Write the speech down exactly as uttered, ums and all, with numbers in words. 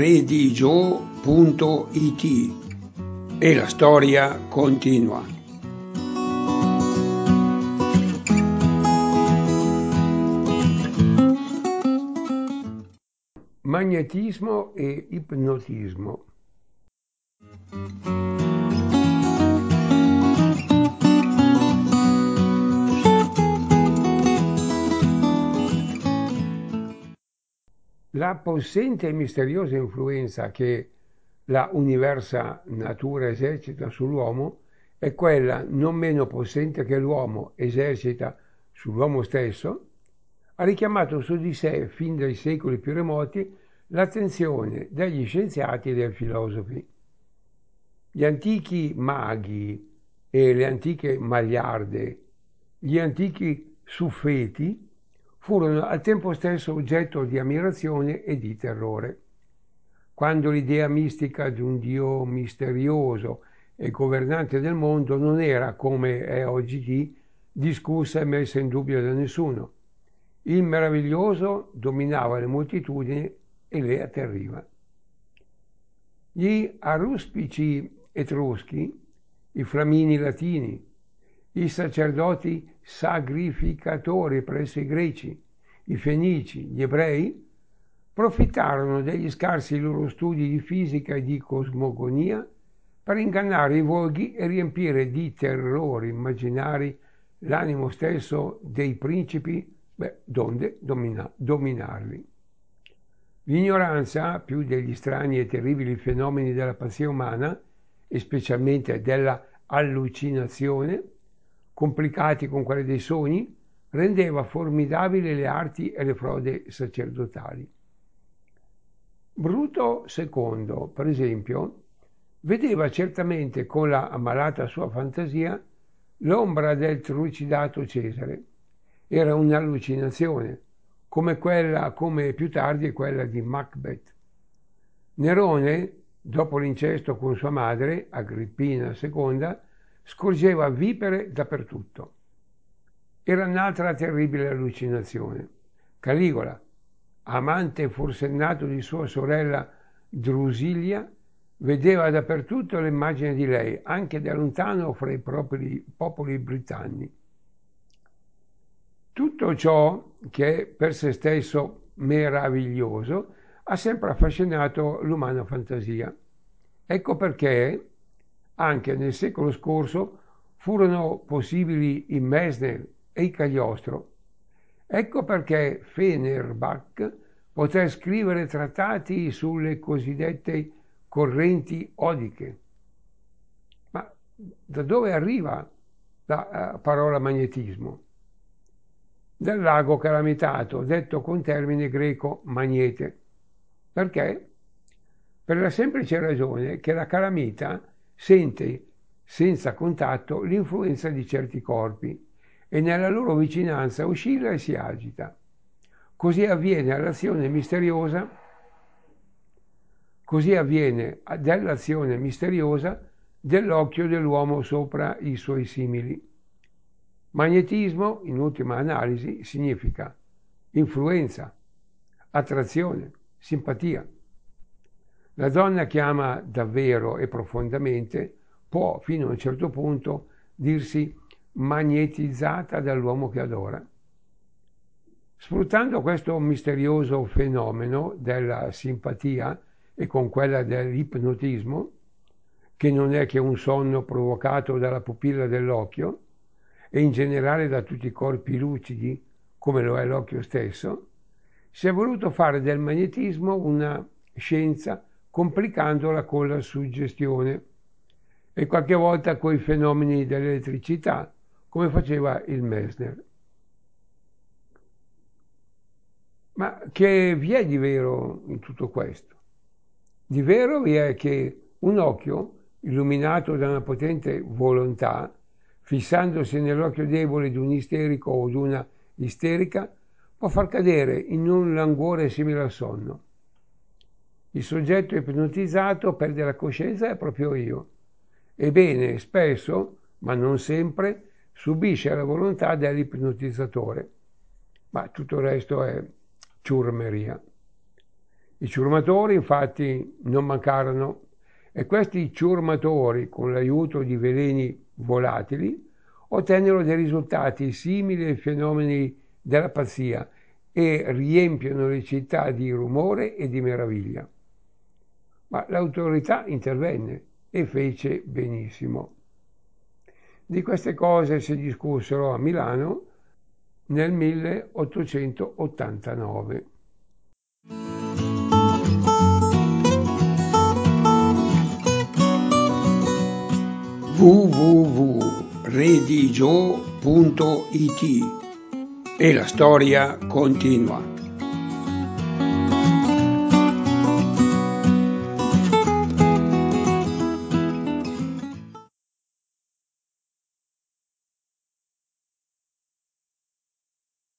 redigio punto it e la storia continua. Magnetismo e ipnotismo. La possente e misteriosa influenza che la universa natura esercita sull'uomo è quella non meno possente che l'uomo esercita sull'uomo stesso, ha richiamato su di sé fin dai secoli più remoti l'attenzione degli scienziati e dei filosofi. Gli antichi maghi e le antiche magliarde, gli antichi suffeti, furono al tempo stesso oggetto di ammirazione e di terrore. Quando l'idea mistica di un Dio misterioso e governante del mondo non era, come è oggi, discussa e messa in dubbio da nessuno. Il meraviglioso dominava le moltitudini e le atterriva. Gli aruspici etruschi, i flamini latini, i sacerdoti sacrificatori presso i greci, i fenici, gli ebrei, profittarono degli scarsi loro studi di fisica e di cosmogonia per ingannare i volghi e riempire di terrori immaginari l'animo stesso dei principi, beh, donde domina, dominarli. L'ignoranza, più degli strani e terribili fenomeni della pazzia umana, e specialmente della allucinazione, complicati con quelle dei sogni, rendeva formidabili le arti e le frodi sacerdotali. Bruto secondo, per esempio, vedeva certamente con la ammalata sua fantasia l'ombra del trucidato Cesare. Era un'allucinazione, come quella, come più tardi quella di Macbeth. Nerone, dopo l'incesto con sua madre, Agrippina seconda, scorgeva vipere dappertutto. Era un'altra terribile allucinazione. Caligola, amante forsennato di sua sorella Drusilia, vedeva dappertutto l'immagine di lei, anche da lontano fra i propri popoli britanni. Tutto ciò che è per se stesso meraviglioso ha sempre affascinato l'umana fantasia. Ecco perché anche nel secolo scorso furono possibili i Mesner e i Cagliostro. Ecco perché Feuerbach poté scrivere trattati sulle cosiddette correnti odiche. Ma da dove arriva la parola magnetismo? Dal lago calamitato, detto con termine greco magnete. Perché? Per la semplice ragione che la calamita sente senza contatto l'influenza di certi corpi e nella loro vicinanza oscilla e si agita. Così avviene all'azione misteriosa, così avviene dell'azione misteriosa dell'occhio dell'uomo sopra i suoi simili. Magnetismo, in ultima analisi, significa influenza, attrazione, simpatia. La donna che ama davvero e profondamente può, fino a un certo punto, dirsi magnetizzata dall'uomo che adora. Sfruttando questo misterioso fenomeno della simpatia e con quella dell'ipnotismo, che non è che un sonno provocato dalla pupilla dell'occhio, e in generale da tutti i corpi lucidi, come lo è l'occhio stesso, si è voluto fare del magnetismo una scienza complicandola con la suggestione e qualche volta coi fenomeni dell'elettricità, come faceva il Mesner. Ma che vi è di vero in tutto questo? Di vero vi è che un occhio, illuminato da una potente volontà, fissandosi nell'occhio debole di un isterico o di una isterica, può far cadere in un languore simile al sonno. Il soggetto ipnotizzato perde la coscienza è proprio io. Ebbene, spesso, ma non sempre, subisce la volontà dell'ipnotizzatore. Ma tutto il resto è ciurmeria. I ciurmatori infatti non mancarono e questi ciurmatori, con l'aiuto di veleni volatili, ottennero dei risultati simili ai fenomeni della pazzia e riempiono le città di rumore e di meraviglia. Ma l'autorità intervenne e fece benissimo. Di queste cose si discussero a Milano nel milleottocentottantanove. w w w punto redigio punto it e la storia continua.